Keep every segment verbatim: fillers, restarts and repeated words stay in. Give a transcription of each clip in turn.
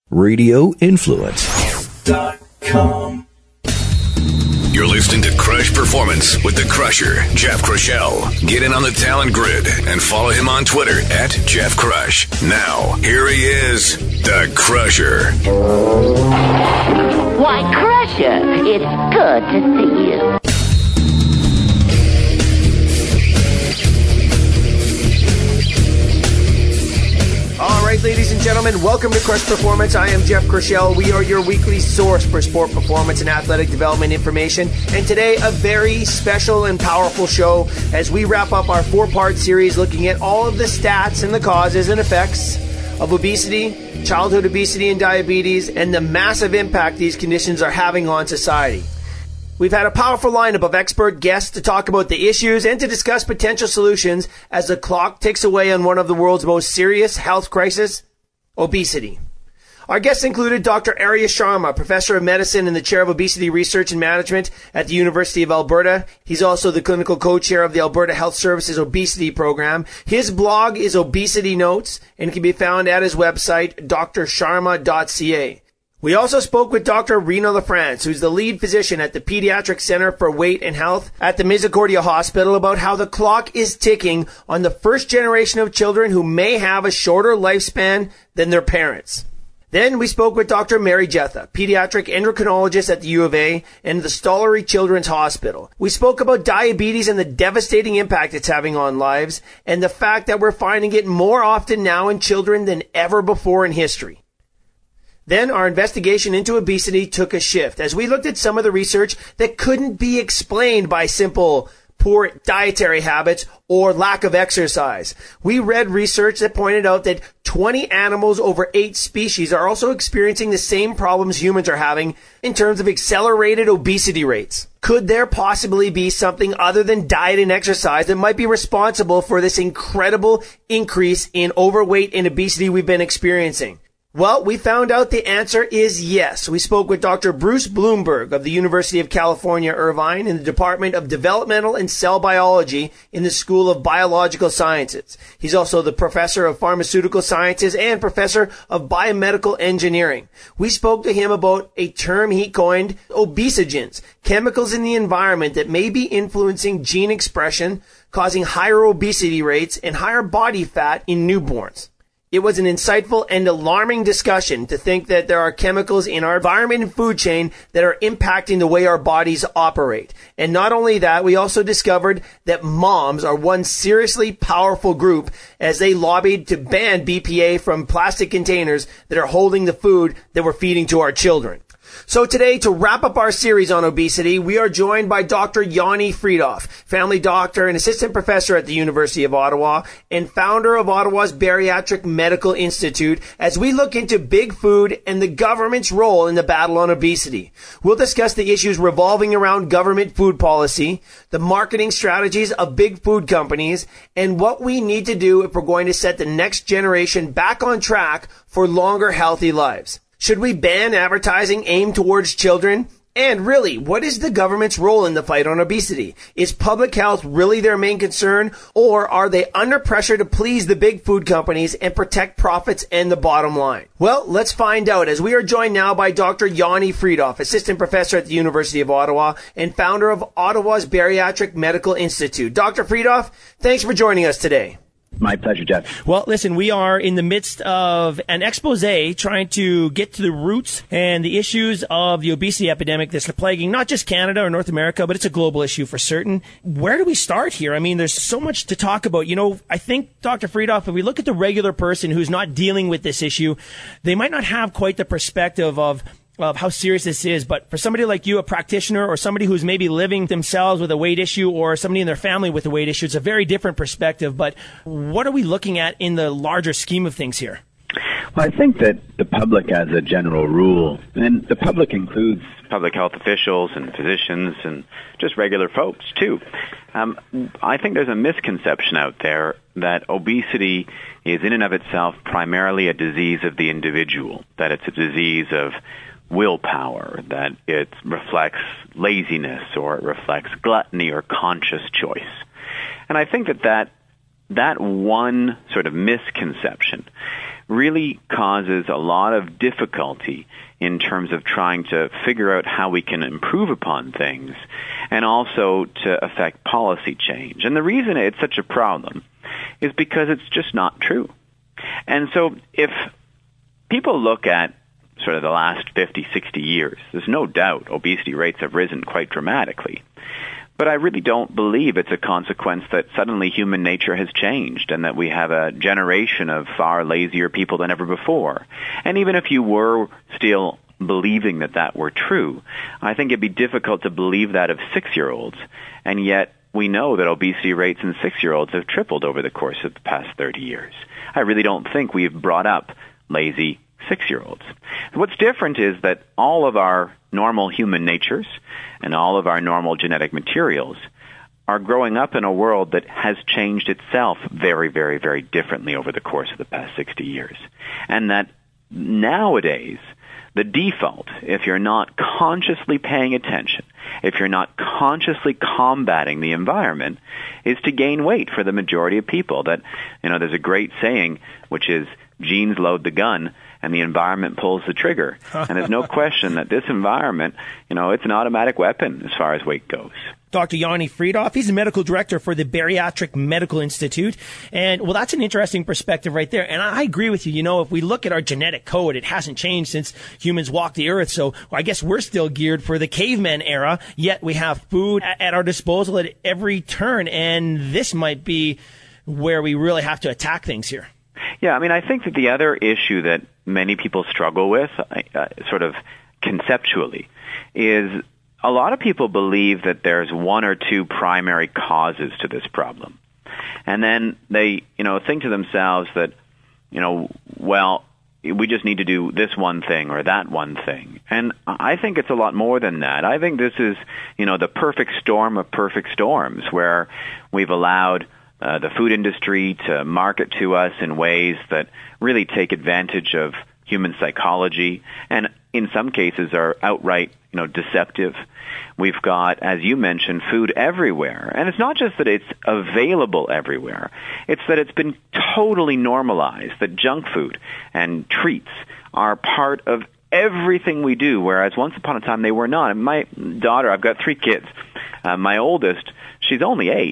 radio influence dot com. You're listening to Crush Performance with the Crusher, Jeff Crushell. Get in on the talent grid and follow him on Twitter at Jeff Crush. Now, here he is, the Crusher. Why, Crusher, it's good to see you. All right, ladies and gentlemen, welcome to Crush Performance. I am Jeff Crushell. We are your weekly source for sport performance and athletic development information. And today, a very special and powerful show as we wrap up our four-part series looking at all of the stats and the causes and effects of obesity, childhood obesity and diabetes, and the massive impact these conditions are having on society. We've had a powerful lineup of expert guests to talk about the issues and to discuss potential solutions as the clock ticks away on one of the world's most serious health crises, obesity. Our guests included Doctor Arya Sharma, Professor of Medicine and the Chair of Obesity Research and Management at the University of Alberta. He's also the Clinical Co-Chair of the Alberta Health Services Obesity Program. His blog is Obesity Notes and can be found at his website, d r sharma dot c a. We also spoke with Doctor Rena LaFrance, who's the lead physician at the Pediatric Center for Weight and Health at the Misericordia Hospital, about how the clock is ticking on the first generation of children who may have a shorter lifespan than their parents. Then we spoke with Doctor Mary Jetha, pediatric endocrinologist at the U of A and the Stollery Children's Hospital. We spoke about diabetes and the devastating impact it's having on lives, and the fact that we're finding it more often now in children than ever before in history. Then our investigation into obesity took a shift as we looked at some of the research that couldn't be explained by simple poor dietary habits or lack of exercise. We read research that pointed out that twenty animals over eight species are also experiencing the same problems humans are having in terms of accelerated obesity rates. Could there possibly be something other than diet and exercise that might be responsible for this incredible increase in overweight and obesity we've been experiencing? Well, we found out the answer is yes. We spoke with Doctor Bruce Bloomberg of the University of California, Irvine in the Department of Developmental and Cell Biology in the School of Biological Sciences. He's also the Professor of Pharmaceutical Sciences and Professor of Biomedical Engineering. We spoke to him about a term he coined, obesogens, chemicals in the environment that may be influencing gene expression, causing higher obesity rates and higher body fat in newborns. It was an insightful and alarming discussion to think that there are chemicals in our environment and food chain that are impacting the way our bodies operate. And not only that, we also discovered that moms are one seriously powerful group as they lobbied to ban B P A from plastic containers that are holding the food that we're feeding to our children. So today, to wrap up our series on obesity, we are joined by Doctor Yoni Freedhoff, family doctor and assistant professor at the University of Ottawa and founder of Ottawa's Bariatric Medical Institute, as we look into big food and the government's role in the battle on obesity. We'll discuss the issues revolving around government food policy, the marketing strategies of big food companies, and what we need to do if we're going to set the next generation back on track for longer, healthy lives. Should we ban advertising aimed towards children? And really, what is the government's role in the fight on obesity? Is public health really their main concern, or are they under pressure to please the big food companies and protect profits and the bottom line? Well, let's find out as we are joined now by Doctor Yoni Freedhoff, assistant professor at the University of Ottawa and founder of Ottawa's Bariatric Medical Institute. Doctor Freedhoff, thanks for joining us today. My pleasure, Jeff. Well, listen, we are in the midst of an expose trying to get to the roots and the issues of the obesity epidemic that's plaguing not just Canada or North America, but it's a global issue for certain. Where do we start here? I mean, there's so much to talk about. You know, I think, Doctor Freedhoff, if we look at the regular person who's not dealing with this issue, they might not have quite the perspective of of how serious this is. But for somebody like you, a practitioner, or somebody who's maybe living themselves with a weight issue, or somebody in their family with a weight issue, it's a very different perspective. But what are we looking at in the larger scheme of things here? Well, I think that the public, as a general rule, and the public includes public health officials and physicians and just regular folks, too. Um, I think there's a misconception out there that obesity is in and of itself primarily a disease of the individual, that it's a disease of willpower, that it reflects laziness or it reflects gluttony or conscious choice. And I think that that, that one sort of misconception really causes a lot of difficulty in terms of trying to figure out how we can improve upon things and also to affect policy change. And the reason it's such a problem is because it's just not true. And so if people look at sort of the last fifty, sixty years, there's no doubt obesity rates have risen quite dramatically. But I really don't believe it's a consequence that suddenly human nature has changed and that we have a generation of far lazier people than ever before. And even if you were still believing that that were true, I think it'd be difficult to believe that of six-year-olds. And yet we know that obesity rates in six-year-olds have tripled over the course of the past thirty years. I really don't think we've brought up lazy six-year-olds. What's different is that all of our normal human natures and all of our normal genetic materials are growing up in a world that has changed itself very, very, very differently over the course of the past sixty years. And that nowadays, the default, if you're not consciously paying attention, if you're not consciously combating the environment, is to gain weight for the majority of people. That, you know, there's a great saying, which is, genes load the gun and the environment pulls the trigger. And there's no question that this environment, you know, it's an automatic weapon as far as weight goes. Doctor Yanni Freedhoff, he's the medical director for the Bariatric Medical Institute. And, well, that's an interesting perspective right there. And I agree with you. You know, if we look at our genetic code, it hasn't changed since humans walked the earth. So I guess we're still geared for the caveman era, yet we have food at our disposal at every turn. And this might be where we really have to attack things here. Yeah, I mean, I think that the other issue that many people struggle with, uh, sort of conceptually, is a lot of people believe that there's one or two primary causes to this problem. And then they, you know, think to themselves that, you know, well, we just need to do this one thing or that one thing. And I think it's a lot more than that. I think this is, you know, the perfect storm of perfect storms, where we've allowed Uh, the food industry to market to us in ways that really take advantage of human psychology and in some cases are outright, you know, deceptive. We've got, as you mentioned, food everywhere. And it's not just that it's available everywhere. It's that it's been totally normalized, that junk food and treats are part of everything we do, whereas once upon a time they were not. And my daughter, I've got three kids. Uh, my oldest, she's only eight.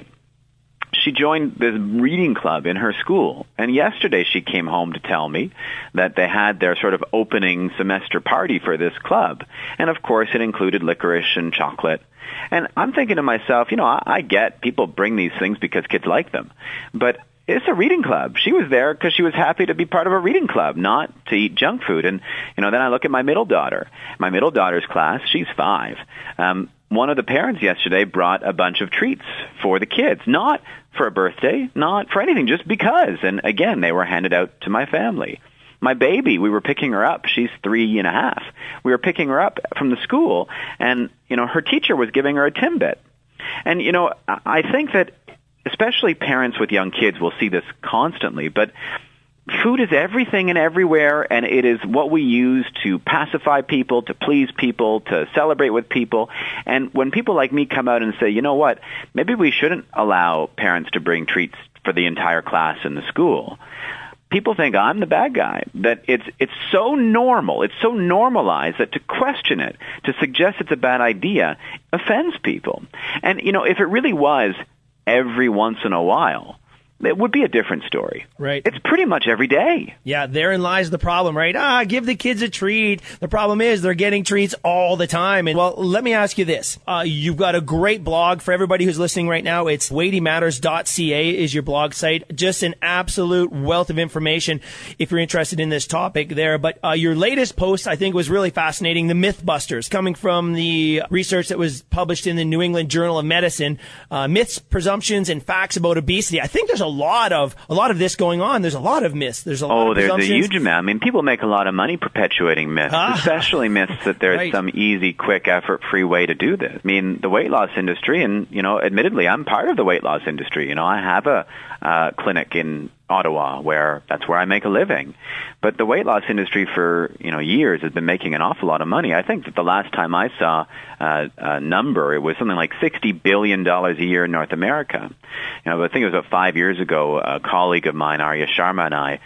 She joined this reading club in her school, and yesterday she came home to tell me that they had their sort of opening semester party for this club. And of course it included licorice and chocolate. And I'm thinking to myself, you know, I, I get people bring these things because kids like them, but it's a reading club. She was there because she was happy to be part of a reading club, not to eat junk food. And, you know, then I look at my middle daughter. My middle daughter's class, she's five. Um, one of the parents yesterday brought a bunch of treats for the kids, not for a birthday, not for anything, just because. And again, they were handed out to my family. My baby, we were picking her up. She's three and a half. We were picking her up from the school, and, you know, her teacher was giving her a Timbit. And, you know, I think that especially parents with young kids will see this constantly, but food is everything and everywhere, and it is what we use to pacify people, to please people, to celebrate with people. And when people like me come out and say, you know what, maybe we shouldn't allow parents to bring treats for the entire class in the school, people think I'm the bad guy, that it's it's so normal, it's so normalized that to question it, to suggest it's a bad idea, offends people. And, you know, if it really was every once in a while, it would be a different story. Right. It's pretty much every day. Yeah, therein lies the problem, right? Ah, give the kids a treat. The problem is they're getting treats all the time. And, well, let me ask you this. Uh, you've got a great blog for everybody who's listening right now. It's weighty matters dot c a is your blog site. Just an absolute wealth of information if you're interested in this topic there. But uh, your latest post, I think, was really fascinating. The Mythbusters, coming from the research that was published in the New England Journal of Medicine. Uh, myths, presumptions, and facts about obesity. I think there's a A lot of a lot of this going on. There's a lot of myths. There's a lot oh, of there's a huge amount. I mean, people make a lot of money perpetuating myths, ah, especially myths that there's right. some easy, quick, effort-free way to do this. I mean, the weight loss industry, and, you know, admittedly, I'm part of the weight loss industry. You know, I have a uh, clinic in Ottawa where that's where I make a living. But the weight loss industry for, you know, years has been making an awful lot of money. I think that the last time I saw uh, a number, it was something like sixty billion dollars a year in North America. You know, I think it was about five years ago, a colleague of mine, Arya Sharma, and I,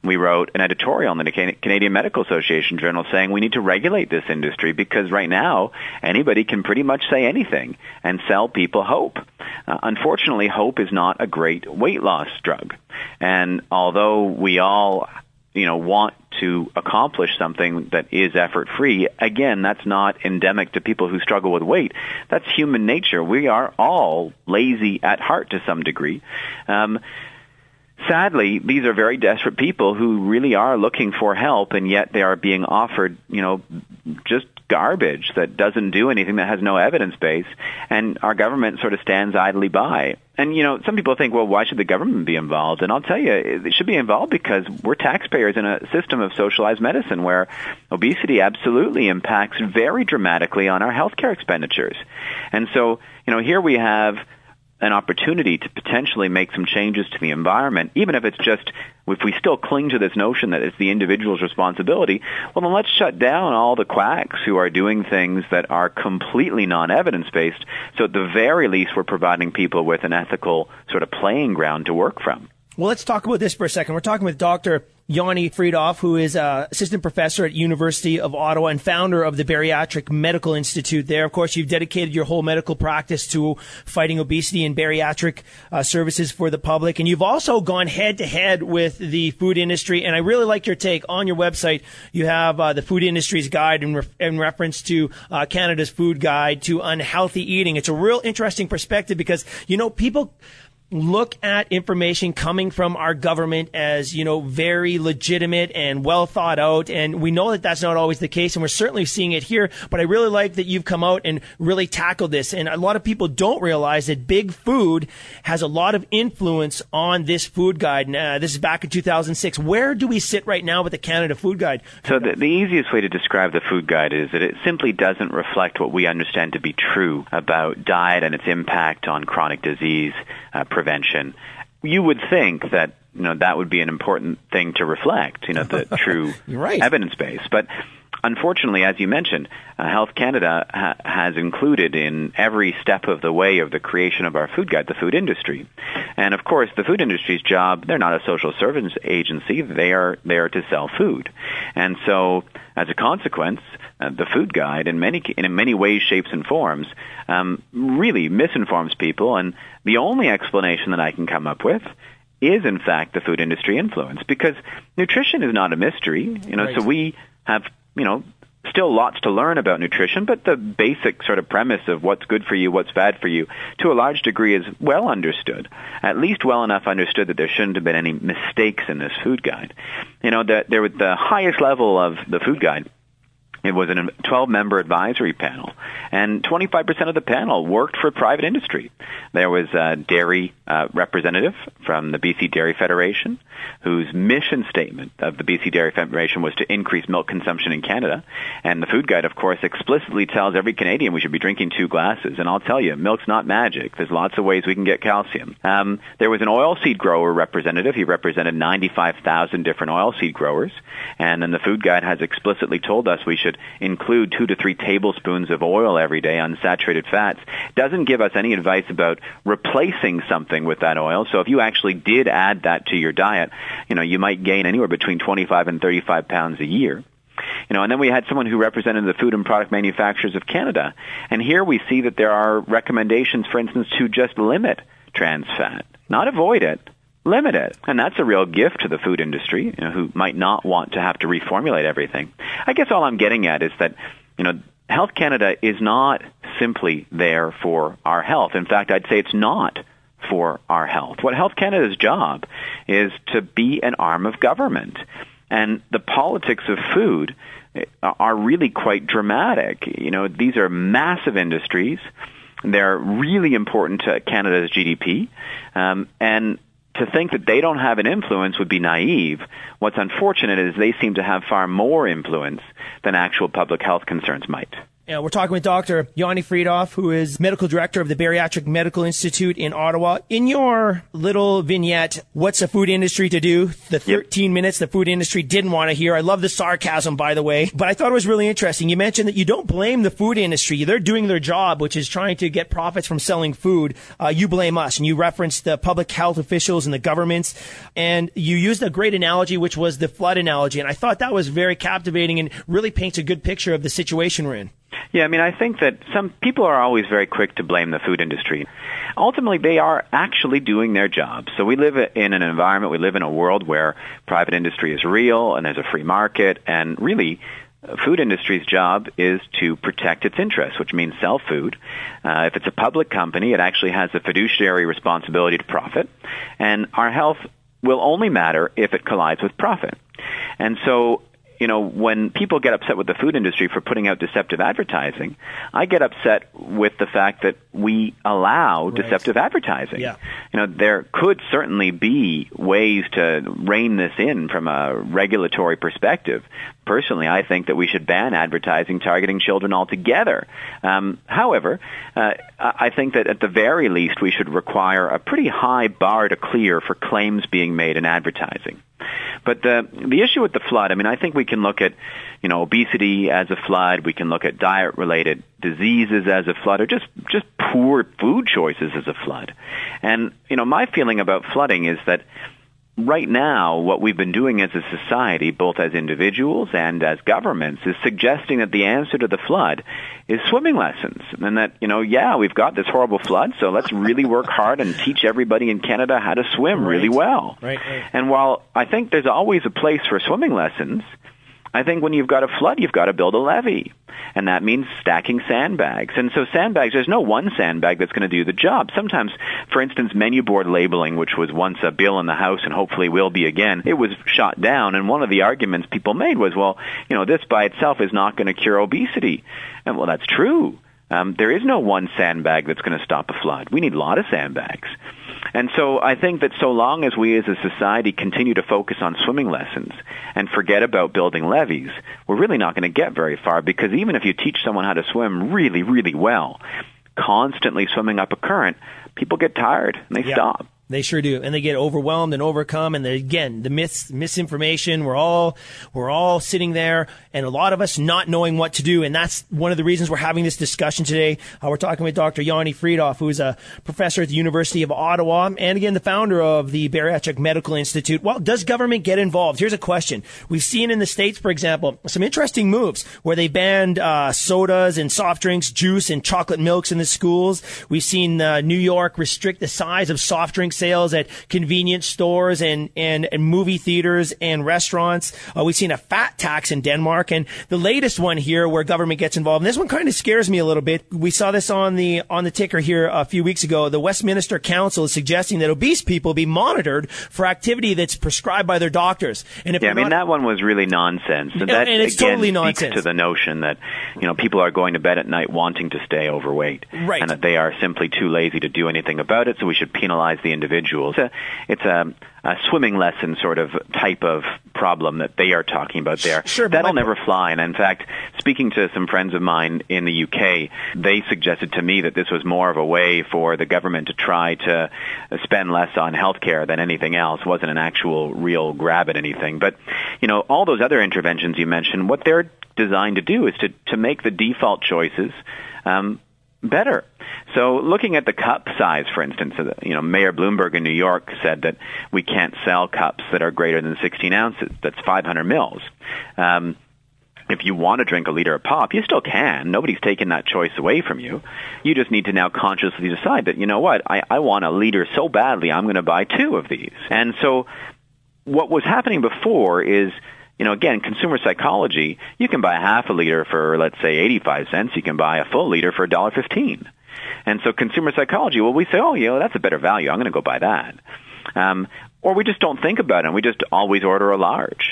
we wrote an editorial in the Canadian Medical Association Journal saying we need to regulate this industry because right now anybody can pretty much say anything and sell people hope. Uh, unfortunately, hope is not a great weight loss drug. And although we all, you know, want to accomplish something that is effort-free, again, that's not endemic to people who struggle with weight. That's human nature. We are all lazy at heart to some degree. Um, sadly, these are very desperate people who really are looking for help, and yet they are being offered, you know, just garbage that doesn't do anything, that has no evidence base, and our government sort of stands idly by. And, you know, some people think, well, why should the government be involved? And I'll tell you, it should be involved because we're taxpayers in a system of socialized medicine where obesity absolutely impacts very dramatically on our healthcare expenditures. And so, you know, here we have an opportunity to potentially make some changes to the environment, even if it's just, if we still cling to this notion that it's the individual's responsibility, well, then let's shut down all the quacks who are doing things that are completely non-evidence-based, so at the very least we're providing people with an ethical sort of playing ground to work from. Well, let's talk about this for a second. We're talking with Doctor Yoni Freedhoff, who is uh, assistant professor at University of Ottawa and founder of the Bariatric Medical Institute there. Of course, you've dedicated your whole medical practice to fighting obesity and bariatric uh, services for the public. And you've also gone head-to-head with the food industry. And I really like your take. On your website, you have uh, the food industry's guide in, re- in reference to uh, Canada's food guide to unhealthy eating. It's a real interesting perspective because, you know, people look at information coming from our government as, you know, very legitimate and well thought out. And we know that that's not always the case. And we're certainly seeing it here. But I really like that you've come out and really tackled this. And a lot of people don't realize that big food has a lot of influence on this food guide. Uh, this is back in two thousand six. Where do we sit right now with the Canada Food Guide? So the, the easiest way to describe the food guide is that it simply doesn't reflect what we understand to be true about diet and its impact on chronic disease uh, prevention. You would think that, you know, that would be an important thing to reflect, you know, the true right. evidence base. But unfortunately, as you mentioned, uh, Health Canada ha- has included in every step of the way of the creation of our food guide the food industry. And of course, the food industry's job, they're not a social service agency. They are there to sell food. And so, as a consequence, uh, the food guide, in many in many ways, shapes, and forms, um, really misinforms people. And the only explanation that I can come up with is, in fact, the food industry influence, because nutrition is not a mystery. You know, right. so we have, you know, still lots to learn about nutrition, but the basic sort of premise of what's good for you, what's bad for you, to a large degree is well understood, at least well enough understood that there shouldn't have been any mistakes in this food guide. You know, the, there was the highest level of the food guide. It was a twelve-member advisory panel, and twenty-five percent of the panel worked for private industry. There was a dairy uh, representative from the B C Dairy Federation, whose mission statement of the B C Dairy Federation was to increase milk consumption in Canada. And the food guide, of course, explicitly tells every Canadian we should be drinking two glasses. And I'll tell you, milk's not magic. There's lots of ways we can get calcium. Um, there was an oilseed grower representative. He represented ninety-five thousand different oilseed growers. And then the food guide has explicitly told us we should include two to three tablespoons of oil every day, unsaturated fats. Doesn't give us any advice about replacing something with that oil. So if you actually did add that to your diet, you know, you might gain anywhere between twenty-five and thirty-five pounds a year. You know, and then we had someone who represented the Food and Product Manufacturers of Canada. And here we see that there are recommendations, for instance, to just limit trans fat, not avoid it. Limit it. And that's a real gift to the food industry, you know, who might not want to have to reformulate everything. I guess all I'm getting at is that, you know, Health Canada is not simply there for our health. In fact, I'd say it's not for our health. What Health Canada's job is to be an arm of government. And the politics of food are really quite dramatic. You know, these are massive industries. They're really important to Canada's G D P. Um, and to think that they don't have an influence would be naive. What's unfortunate is they seem to have far more influence than actual public health concerns might. Yeah, we're talking with Doctor Yanni Freedhoff, who is medical director of the Bariatric Medical Institute in Ottawa. In your little vignette, what's the food industry to do? The thirteen yep. minutes the food industry didn't want to hear. I love the sarcasm, by the way, but I thought it was really interesting. You mentioned that you don't blame the food industry. They're doing their job, which is trying to get profits from selling food. Uh, you blame us, and you referenced the public health officials and the governments, and you used a great analogy, which was the flood analogy, and I thought that was very captivating and really paints a good picture of the situation we're in. Yeah, I mean, I think that some people are always very quick to blame the food industry. Ultimately, they are actually doing their job. So we live in an environment, we live in a world where private industry is real and there's a free market, and really, food industry's job is to protect its interests, which means sell food. Uh, if it's a public company, it actually has a fiduciary responsibility to profit, and our health will only matter if it collides with profit. And so, you know, when people get upset with the food industry for putting out deceptive advertising, I get upset with the fact that we allow right. deceptive advertising. Yeah. You know, there could certainly be ways to rein this in from a regulatory perspective. Personally, I think that we should ban advertising targeting children altogether. Um, however, uh, I think that at the very least we should require a pretty high bar to clear for claims being made in advertising. But the the issue with the flood, I mean, I think we can look at, you know, obesity as a flood. We can look at diet-related diseases as a flood, or just, just poor food choices as a flood. And, you know, my feeling about flooding is that right now, what we've been doing as a society, both as individuals and as governments, is suggesting that the answer to the flood is swimming lessons. And that, you know, yeah, we've got this horrible flood, so let's really work hard and teach everybody in Canada how to swim right. really well. Right, right. And while I think there's always a place for swimming lessons, I think when you've got a flood, you've got to build a levee. And that means stacking sandbags. And so sandbags, there's no one sandbag that's going to do the job. Sometimes, for instance, menu board labeling, which was once a bill in the House and hopefully will be again, it was shot down. And one of the arguments people made was, well, you know, this by itself is not going to cure obesity. And well, that's true. Um, there is no one sandbag that's going to stop a flood. We need a lot of sandbags. And so I think that so long as we as a society continue to focus on swimming lessons and forget about building levees, we're really not going to get very far, because even if you teach someone how to swim really, really well, constantly swimming up a current, people get tired and they yeah. stop. They sure do, and they get overwhelmed and overcome. And the, again, the myths, misinformation. We're all we're all sitting there, and a lot of us not knowing what to do. And that's one of the reasons we're having this discussion today. Uh, we're talking with Doctor Yanni Freedhoff, who is a professor at the University of Ottawa, and again the founder of the Bariatric Medical Institute. Well, does government get involved? Here's a question: we've seen in the States, for example, some interesting moves where they banned uh, sodas and soft drinks, juice and chocolate milks in the schools. We've seen uh, New York restrict the size of soft drinks sales at convenience stores and, and, and movie theaters and restaurants. Uh, we've seen a fat tax in Denmark, and the latest one here where government gets involved, and this one kind of scares me a little bit. We saw this on the on the ticker here a few weeks ago. The Westminster Council is suggesting that obese people be monitored for activity that's prescribed by their doctors. And if yeah, I mean, not, that one was really nonsense. And, and that, and it's again, totally speaks nonsense. to the notion that, you know, people are going to bed at night wanting to stay overweight. Right. And that they are simply too lazy to do anything about it, so we should penalize the individuals. It's a, it's a, a swimming lesson sort of type of problem that they are talking about there. Sure, That'll my... never fly. And in fact, speaking to some friends of mine in the U K, they suggested to me that this was more of a way for the government to try to spend less on healthcare than anything else. It wasn't an actual real grab at anything. But, you know, all those other interventions you mentioned, what they're designed to do is to, to make the default choices um, better. So looking at the cup size, for instance, you know, Mayor Bloomberg in New York said that we can't sell cups that are greater than sixteen ounces. That's five hundred mils. Um, if you want to drink a liter of pop, you still can. Nobody's taken that choice away from you. You just need to now consciously decide that, you know what, I, I want a liter so badly, I'm going to buy two of these. And so what was happening before is, you know, again, consumer psychology, you can buy half a liter for, let's say, eighty-five cents. You can buy a full liter for one dollar fifteen. And so consumer psychology, well, we say, oh, you know, that's a better value. I'm going to go buy that. Um, or we just don't think about it, and we just always order a large.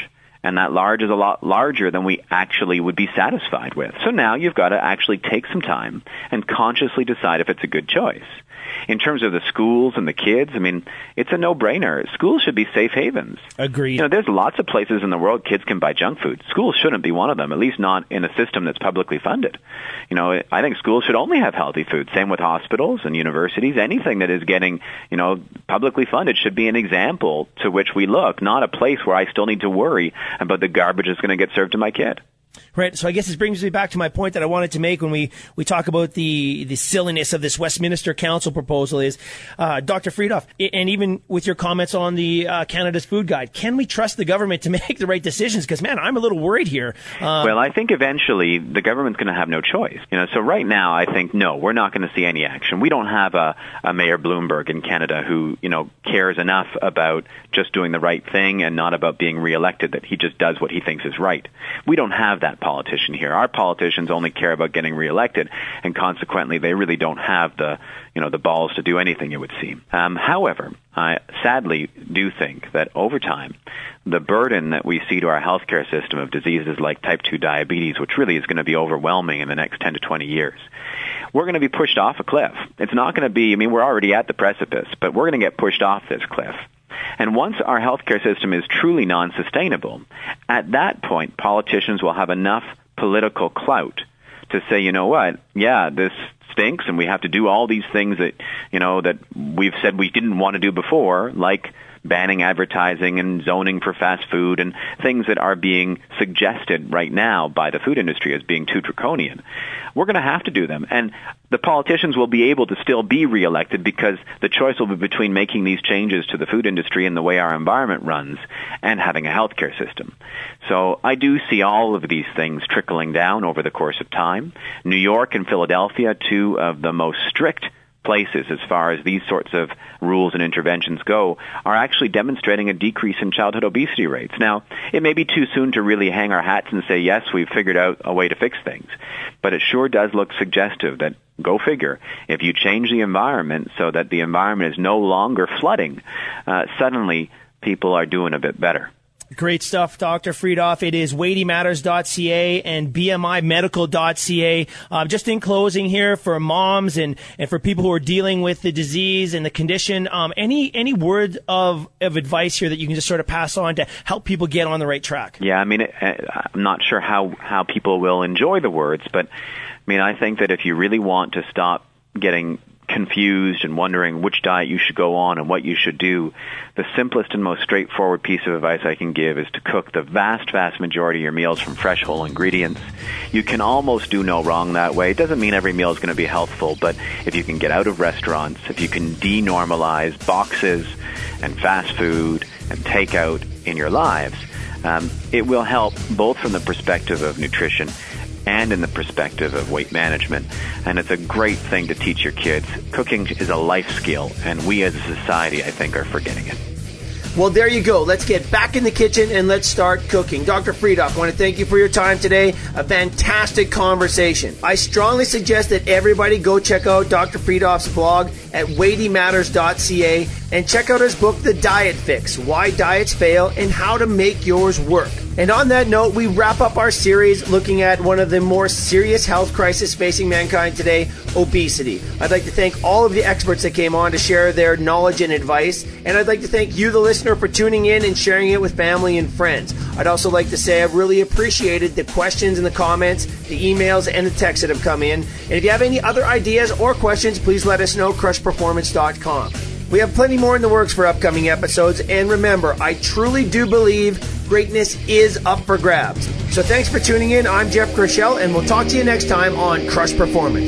And that large is a lot larger than we actually would be satisfied with. So now you've got to actually take some time and consciously decide if it's a good choice. In terms of the schools and the kids, I mean, it's a no-brainer. Schools should be safe havens. Agreed. You know, there's lots of places in the world kids can buy junk food. Schools shouldn't be one of them, at least not in a system that's publicly funded. You know, I think schools should only have healthy food. Same with hospitals and universities. Anything that is getting, you know, publicly funded should be an example to which we look, not a place where I still need to worry about the garbage that's going to get served to my kid. Right. So I guess this brings me back to my point that I wanted to make when we, we talk about the, the silliness of this Westminster Council proposal is, uh, Doctor Freedhoff, and even with your comments on the uh, Canada's Food Guide, can we trust the government to make the right decisions? Because, man, I'm a little worried here. Uh, well, I think eventually the government's going to have no choice. You know, so right now I think, no, we're not going to see any action. We don't have a, a Mayor Bloomberg in Canada who, you know, cares enough about just doing the right thing and not about being reelected that he just does what he thinks is right. We don't have that politician here. Our politicians only care about getting reelected, and consequently, they really don't have the, you know, the balls to do anything, it would seem. Um, however, I sadly do think that over time, the burden that we see to our healthcare system of diseases like type two diabetes, which really is going to be overwhelming in the next ten to twenty years, we're going to be pushed off a cliff. It's not going to be, I mean, we're already at the precipice, but we're going to get pushed off this cliff. And once our healthcare system is truly non-sustainable, at that point, politicians will have enough political clout to say, you know what, yeah, this stinks and we have to do all these things that, you know, that we've said we didn't want to do before, like banning advertising and zoning for fast food and things that are being suggested right now by the food industry as being too draconian. We're going to have to do them. And the politicians will be able to still be reelected because the choice will be between making these changes to the food industry and the way our environment runs and having a healthcare system. So I do see all of these things trickling down over the course of time. New York and Philadelphia, two of the most strict places as far as these sorts of rules and interventions go, are actually demonstrating a decrease in childhood obesity rates. Now, it may be too soon to really hang our hats and say, yes, we've figured out a way to fix things. But it sure does look suggestive that, go figure, if you change the environment so that the environment is no longer flooding, uh, suddenly people are doing a bit better. Great stuff, Doctor Freedhoff. It is weighty matters dot c a and b m i medical dot c a. Uh, just in closing here, for moms and, and for people who are dealing with the disease and the condition, um, any any word of, of advice here that you can just sort of pass on to help people get on the right track? Yeah, I mean, it, I'm not sure how, how people will enjoy the words, but I mean, I think that if you really want to stop getting confused and wondering which diet you should go on and what you should do, the simplest and most straightforward piece of advice I can give is to cook the vast, vast majority of your meals from fresh, whole ingredients. You can almost do no wrong that way. It doesn't mean every meal is going to be healthful, but if you can get out of restaurants, if you can denormalize boxes and fast food and takeout in your lives, um, it will help both from the perspective of nutrition and in the perspective of weight management. And it's a great thing to teach your kids. Cooking is a life skill, and we as a society, I think, are forgetting it. Well, there you go. Let's get back in the kitchen and let's start cooking. Doctor Freedhoff, I want to thank you for your time today. A fantastic conversation. I strongly suggest that everybody go check out Doctor Freedhoff's blog at weighty matters dot c a and check out his book, The Diet Fix, Why Diets Fail and How to Make Yours Work. And on that note, we wrap up our series looking at one of the more serious health crises facing mankind today, obesity. I'd like to thank all of the experts that came on to share their knowledge and advice. And I'd like to thank you, the listener, for tuning in and sharing it with family and friends. I'd also like to say I've really appreciated the questions and the comments, the emails, and the texts that have come in. And if you have any other ideas or questions, please let us know, crush performance dot com. We have plenty more in the works for upcoming episodes. And remember, I truly do believe greatness is up for grabs. So thanks for tuning in. I'm Jeff Krischel, and we'll talk to you next time on Crush Performance.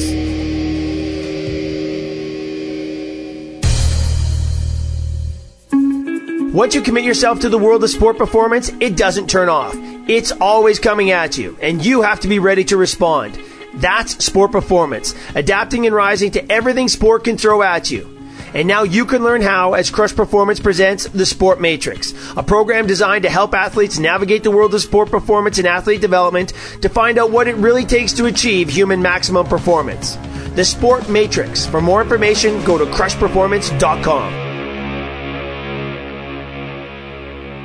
Once you commit yourself to the world of sport performance, it doesn't turn off. It's always coming at you, and you have to be ready to respond. That's sport performance, adapting and rising to everything sport can throw at you. And now you can learn how as Crush Performance presents The Sport Matrix, a program designed to help athletes navigate the world of sport performance and athlete development to find out what it really takes to achieve human maximum performance. The Sport Matrix. For more information, go to crush performance dot com.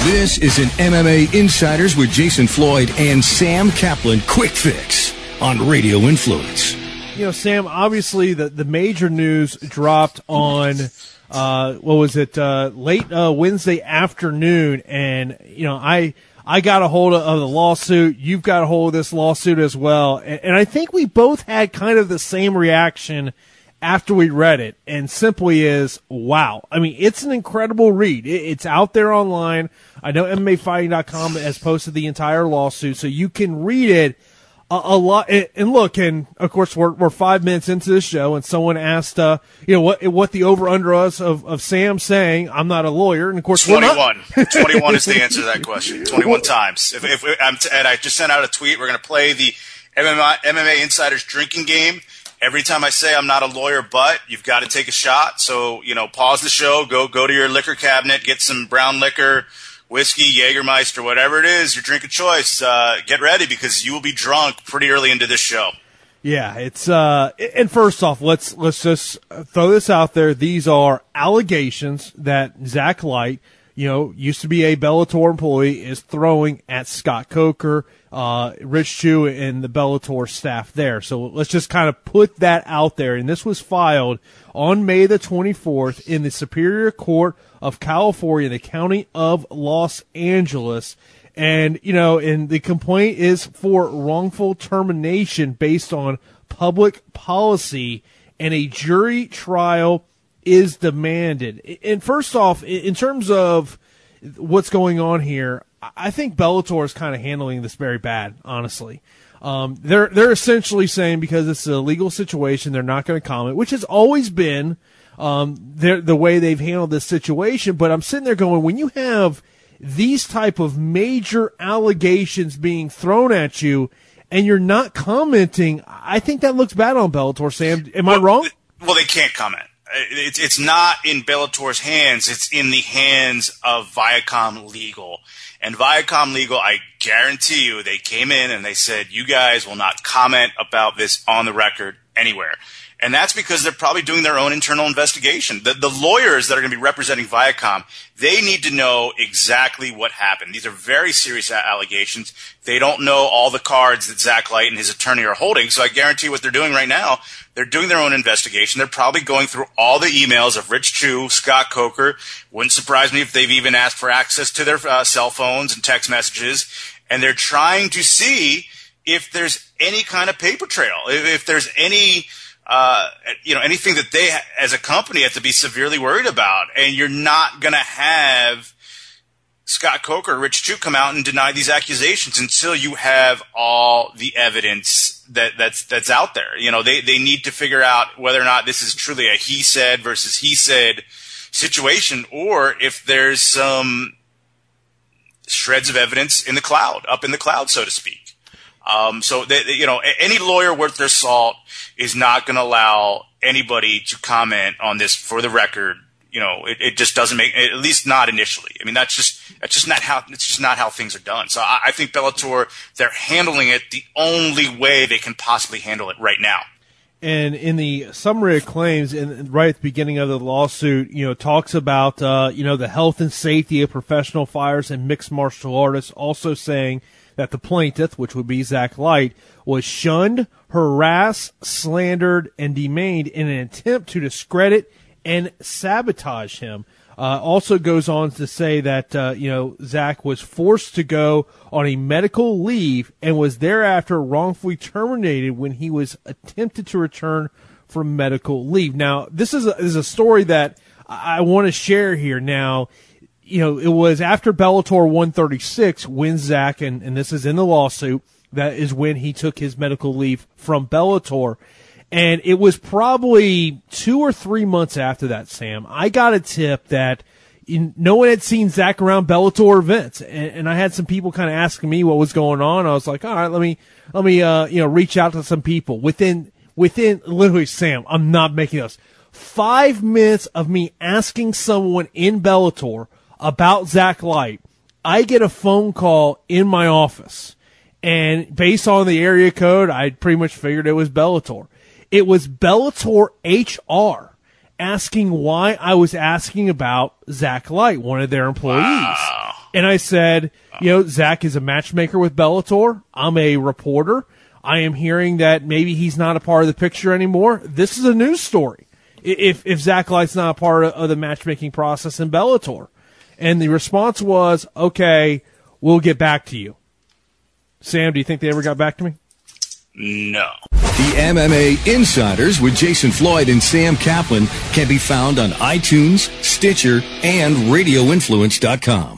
This is an M M A Insiders with Jason Floyd and Sam Kaplan Quick Fix on Radio Influence. You know, Sam, obviously the, the major news dropped on, uh, what was it, uh, late uh, Wednesday afternoon, and, you know, I I got a hold of, of the lawsuit. You've got a hold of this lawsuit as well, and, and I think we both had kind of the same reaction after we read it, and simply is, wow. I mean, it's an incredible read. It, it's out there online. I know M M A Fighting dot com has posted the entire lawsuit, so you can read it a, a lot. And, and look, and of course, we're, we're five minutes into this show, and someone asked, uh, you know, what what the over-under was of, of Sam saying, I'm not a lawyer, and of course, twenty-one. twenty-one is the answer to that question. twenty-one times. If, if I'm t- and I just sent out a tweet, we're going to play the M M A, M M A Insiders drinking game. Every time I say I'm not a lawyer, but you've got to take a shot. So, you know, pause the show, go go to your liquor cabinet, get some brown liquor, whiskey, Jägermeister, whatever it is, your drink of choice. Uh, get ready because you will be drunk pretty early into this show. Yeah, it's uh, and first off, let's let's just throw this out there. These are allegations that Zach Light, you know, used to be a Bellator employee, is throwing at Scott Coker, uh, Rich Chu, and the Bellator staff there. So let's just kind of put that out there. And this was filed on May the twenty-fourth in the Superior Court of California, the County of Los Angeles. And, you know, and the complaint is for wrongful termination based on public policy, and a jury trial is demanded. And first off, in terms of what's going on here, I think Bellator is kind of handling this very bad, honestly. Um, they're they're essentially saying because it's a legal situation, they're not going to comment, which has always been um, the way they've handled this situation. But I'm sitting there going, when you have these type of major allegations being thrown at you and you're not commenting, I think that looks bad on Bellator, Sam. Am well, I wrong? Well, they can't comment. It's it's not in Bellator's hands. It's in the hands of Viacom Legal. And Viacom Legal, I guarantee you, they came in and they said, you guys will not comment about this on the record anywhere. And that's because they're probably doing their own internal investigation. The, the lawyers that are going to be representing Viacom, they need to know exactly what happened. These are very serious allegations. They don't know all the cards that Zach Light and his attorney are holding. So I guarantee what they're doing right now, they're doing their own investigation. They're probably going through all the emails of Rich Chu, Scott Coker. Wouldn't surprise me if they've even asked for access to their uh, cell phones and text messages. And they're trying to see if there's any kind of paper trail, if, if there's any Uh, you know, anything that they, as a company, have to be severely worried about. And you're not going to have Scott Coker or Rich Chu come out and deny these accusations until you have all the evidence that, that's that's out there. You know, they, they need to figure out whether or not this is truly a he said versus he said situation, or if there's some shreds of evidence in the cloud, up in the cloud, so to speak. Um, so, they, you know, any lawyer worth their salt is not going to allow anybody to comment on this for the record. You know, it, it just doesn't make, at least not initially. I mean, that's just, that's just not how, it's just not how things are done. So I, I think Bellator, they're handling it the only way they can possibly handle it right now. And in the summary of claims, in, right at the beginning of the lawsuit, you know, talks about, uh, you know, the health and safety of professional fighters and mixed martial artists, also saying that the plaintiff, which would be Zach Light, was shunned, harassed, slandered, and demeaned in an attempt to discredit and sabotage him. Uh, also goes on to say that, uh, you know, Zach was forced to go on a medical leave and was thereafter wrongfully terminated when he was attempted to return from medical leave. Now, this is a, this is a story that I, I want to share here now. You know, it was after Bellator one thirty-six when Zach, and, and this is in the lawsuit, that is when he took his medical leave from Bellator. And it was probably two or three months after that, Sam, I got a tip that in, no one had seen Zach around Bellator events. And, and I had some people kind of asking me what was going on. I was like, all right, let me, let me, uh, you know, reach out to some people. Within, within, literally, Sam, I'm not making this, five minutes of me asking someone in Bellator about Zach Light, I get a phone call in my office, and based on the area code, I pretty much figured it was Bellator. It was Bellator H R asking why I was asking about Zach Light, one of their employees. Wow. And I said, you know, Zach is a matchmaker with Bellator. I'm a reporter. I am hearing that maybe he's not a part of the picture anymore. This is a news story. If if Zach Light's not a part of the matchmaking process in Bellator. And the response was, okay, we'll get back to you. Sam, do you think they ever got back to me? No. The M M A Insiders with Jason Floyd and Sam Kaplan can be found on iTunes, Stitcher, and radio influence dot com.